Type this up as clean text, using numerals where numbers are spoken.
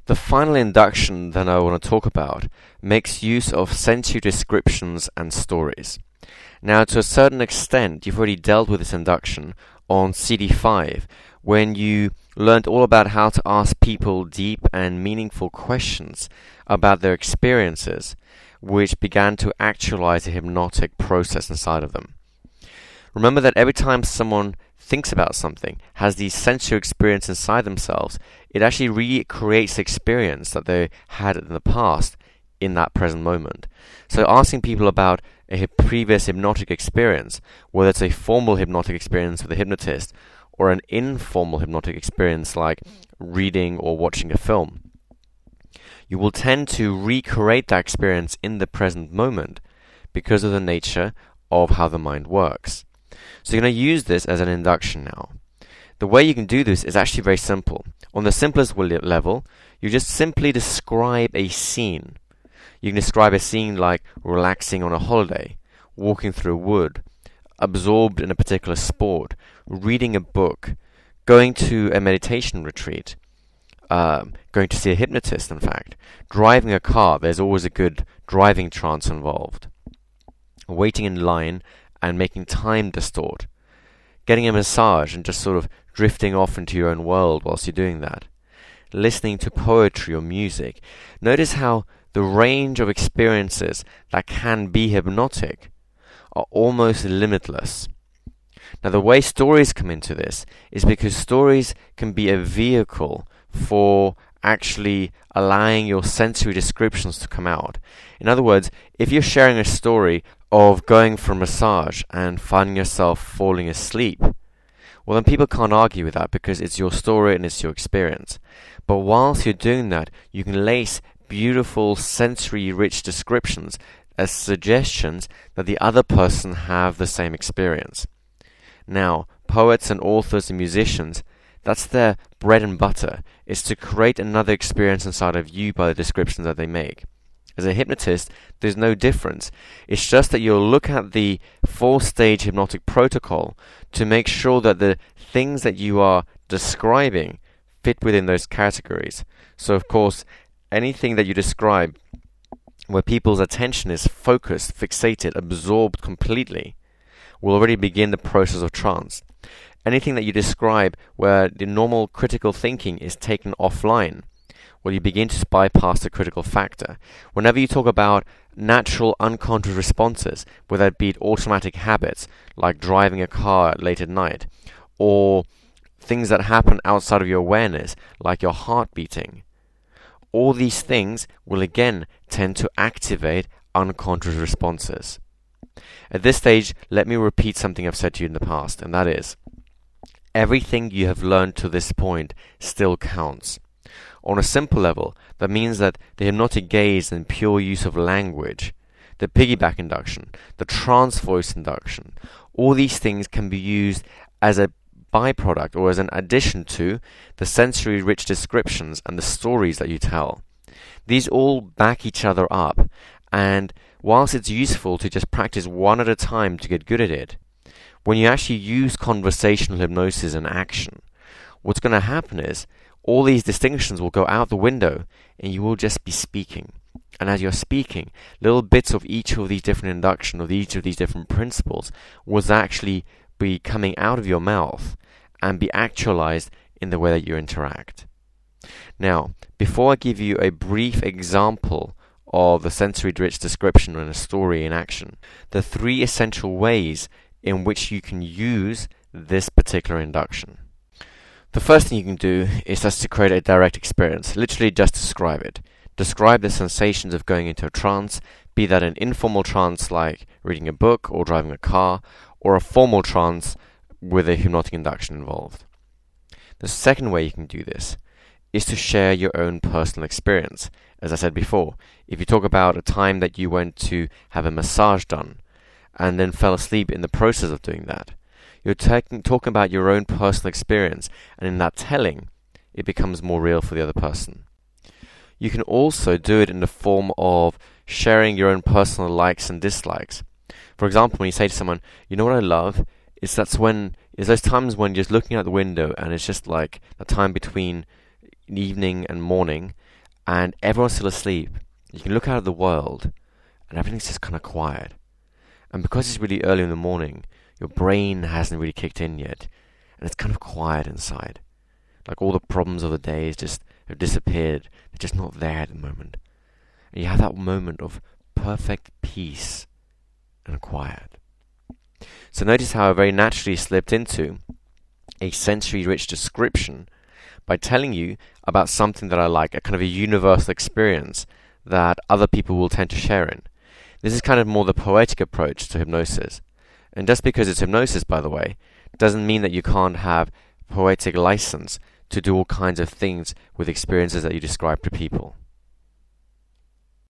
The final induction that I want to talk about makes use of sensory descriptions and stories. Now, to a certain extent, you've already dealt with this induction on CD5 when you learned all about how to ask people deep and meaningful questions about their experiences, which began to actualize a hypnotic process inside of them. Remember that every time someone thinks about something, has the sensory experience inside themselves, it actually recreates the experience that they had in the past in that present moment. So asking people about a previous hypnotic experience, whether it's a formal hypnotic experience with a hypnotist or an informal hypnotic experience like reading or watching a film, you will tend to recreate that experience in the present moment because of the nature of how the mind works. So you're going to use this as an induction now. The way you can do this is actually very simple. On the simplest level, you just simply describe a scene. You can describe a scene like relaxing on a holiday, walking through a wood, absorbed in a particular sport, reading a book, going to a meditation retreat, going to see a hypnotist, in fact, driving a car. There's always a good driving trance involved. Waiting in line and making time distort. Getting a massage and just sort of drifting off into your own world whilst you're doing that. Listening to poetry or music. Notice how the range of experiences that can be hypnotic are almost limitless. Now, the way stories come into this is because stories can be a vehicle for actually allowing your sensory descriptions to come out. In other words, if you're sharing a story of going for a massage and finding yourself falling asleep, well, then people can't argue with that because it's your story and it's your experience. But whilst you're doing that, you can lace beautiful sensory-rich descriptions as suggestions that the other person have the same experience. Now, poets and authors and musicians, that's their bread and butter, is to create another experience inside of you by the descriptions that they make. As a hypnotist, there's no difference. It's just that you'll look at the 4-stage hypnotic protocol to make sure that the things that you are describing fit within those categories. So, of course, anything that you describe where people's attention is focused, fixated, absorbed completely, will already begin the process of trance. Anything that you describe where the normal critical thinking is taken offline, well, you begin to bypass the critical factor. Whenever you talk about natural unconscious responses, whether it be automatic habits, like driving a car late at night, or things that happen outside of your awareness, like your heart beating, all these things will again tend to activate unconscious responses. At this stage, let me repeat something I've said to you in the past, and that is, everything you have learned to this point still counts. On a simple level, that means that the hypnotic gaze and pure use of language, the piggyback induction, the trance voice induction, all these things can be used as a byproduct or as an addition to the sensory rich descriptions and the stories that you tell. These all back each other up, and whilst it's useful to just practice one at a time to get good at it, when you actually use conversational hypnosis in action, what's going to happen is all these distinctions will go out the window and you will just be speaking. And as you're speaking, little bits of each of these different induction, of each of these different principles, will actually be coming out of your mouth and be actualized in the way that you interact. Now, before I give you a brief example of the sensory-rich description and a story in action, the 3 essential ways in which you can use this particular induction. The first thing you can do is just to create a direct experience. Literally just describe it. Describe the sensations of going into a trance, be that an informal trance like reading a book or driving a car, or a formal trance with a hypnotic induction involved. The second way you can do this is to share your own personal experience. As I said before, if you talk about a time that you went to have a massage done and then fell asleep in the process of doing that, you're talking about your own personal experience, and in that telling, it becomes more real for the other person. You can also do it in the form of sharing your own personal likes and dislikes. For example, when you say to someone, you know what I love? It's those times when you're just looking out the window and it's just like a time between evening and morning, and everyone's still asleep. You can look out at the world, and everything's just kind of quiet. And because it's really early in the morning, your brain hasn't really kicked in yet, and it's kind of quiet inside. Like all the problems of the day just have disappeared. They're just not there at the moment. And you have that moment of perfect peace and quiet. So notice how I very naturally slipped into a sensory-rich description by telling you about something that I like, a kind of a universal experience that other people will tend to share in. This is kind of more the poetic approach to hypnosis. And just because it's hypnosis, by the way, doesn't mean that you can't have poetic license to do all kinds of things with experiences that you describe to people.